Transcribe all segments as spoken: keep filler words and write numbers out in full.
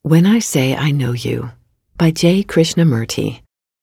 When I Say I Know You by J. Krishnamurti.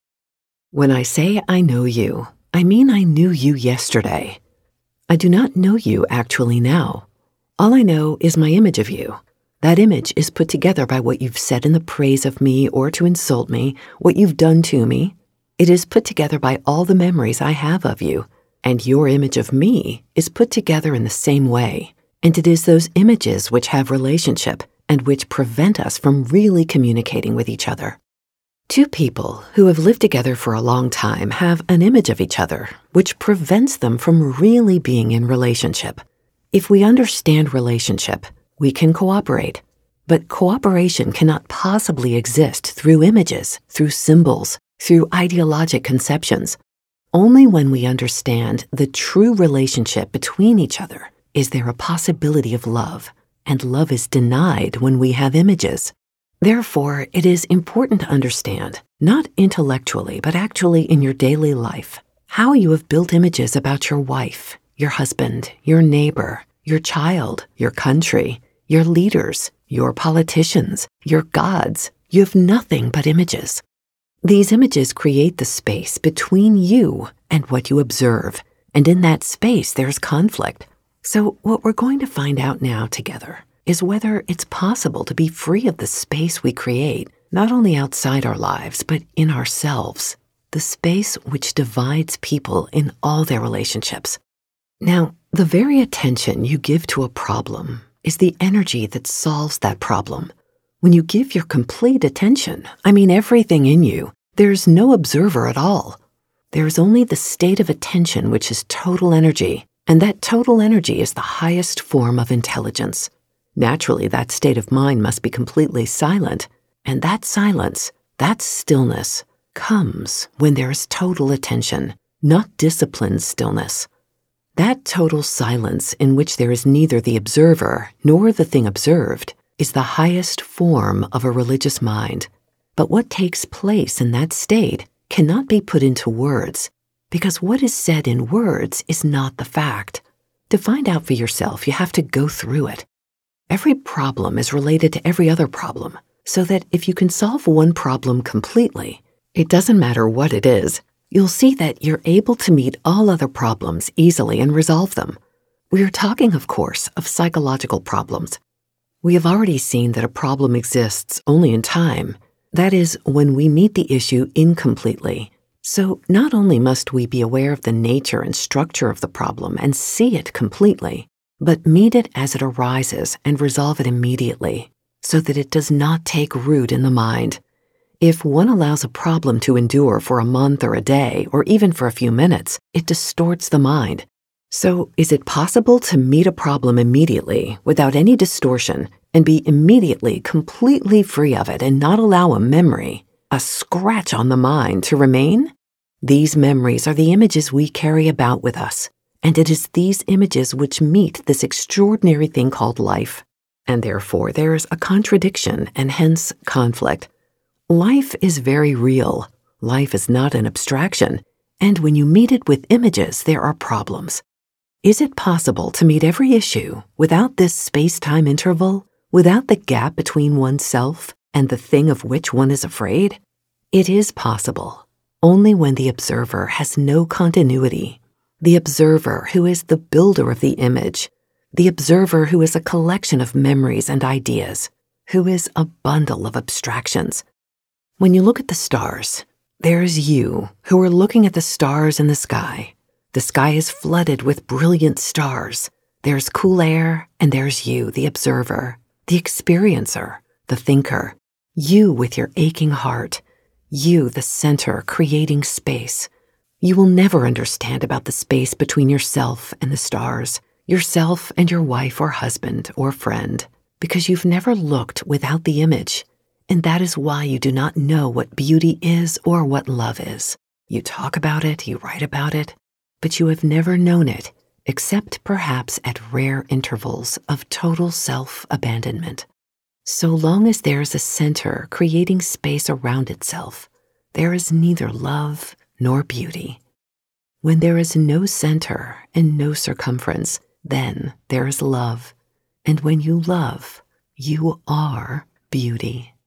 When I say I know you, I mean I knew you yesterday. I do not know you actually now. All I know is my image of you. That image is put together by what you've said in the praise of me or to insult me, what you've done to me. It is put together by all the memories I have of you, and your image of me is put together in the same way. And it is those images which have relationship and which prevent us from really communicating with each other. Two people who have lived together for a long time have an image of each other which prevents them from really being in relationship. If we understand relationship, we can cooperate. But cooperation cannot possibly exist through images, through symbols, through ideologic conceptions. Only when we understand the true relationship between each other is there a possibility of love, and love is denied when we have images. Therefore, it is important to understand, not intellectually, but actually in your daily life, how you have built images about your wife, your husband, your neighbor, your child, your country, your leaders, your politicians, your gods. You have nothing but images. These images create the space between you and what you observe, and in that space there's conflict. So what we're going to find out now together is whether it's possible to be free of the space we create, not only outside our lives, but in ourselves, the space which divides people in all their relationships. Now, the very attention you give to a problem is the energy that solves that problem. When you give your complete attention, I mean everything in you, there's no observer at all. There's only the state of attention which is total energy, and that total energy is the highest form of intelligence. Naturally, that state of mind must be completely silent, and that silence, that stillness, comes when there is total attention, not disciplined stillness. That total silence in which there is neither the observer nor the thing observed is the highest form of a religious mind. But what takes place in that state cannot be put into words, because what is said in words is not the fact. To find out for yourself, you have to go through it. Every problem is related to every other problem, so that if you can solve one problem completely, it doesn't matter what it is, you'll see that you're able to meet all other problems easily and resolve them. We are talking, of course, of psychological problems. We have already seen that a problem exists only in time, that is, when we meet the issue incompletely. So not only must we be aware of the nature and structure of the problem and see it completely, but meet it as it arises and resolve it immediately, so that it does not take root in the mind. If one allows a problem to endure for a month or a day, or even for a few minutes, it distorts the mind. So is it possible to meet a problem immediately without any distortion and be immediately completely free of it and not allow a memory, a scratch on the mind, to remain? These memories are the images we carry about with us, and it is these images which meet this extraordinary thing called life, and therefore there is a contradiction and hence conflict. Life is very real. Life is not an abstraction, and when you meet it with images, there are problems. Is it possible to meet every issue without this space-time interval, without the gap between oneself and the thing of which one is afraid? It is possible, only when the observer has no continuity, the observer who is the builder of the image, the observer who is a collection of memories and ideas, who is a bundle of abstractions. When you look at the stars, there's you who are looking at the stars in the sky. The sky is flooded with brilliant stars. There's cool air, and there's you, the observer, the experiencer, the thinker, you with your aching heart, you, the center, creating space. You will never understand about the space between yourself and the stars, yourself and your wife or husband or friend, because you've never looked without the image, and that is why you do not know what beauty is or what love is. You talk about it, you write about it, but you have never known it, except perhaps at rare intervals of total self-abandonment. So long as there is a center creating space around itself, there is neither love nor beauty. When there is no center and no circumference, then there is love. And when you love, you are beauty.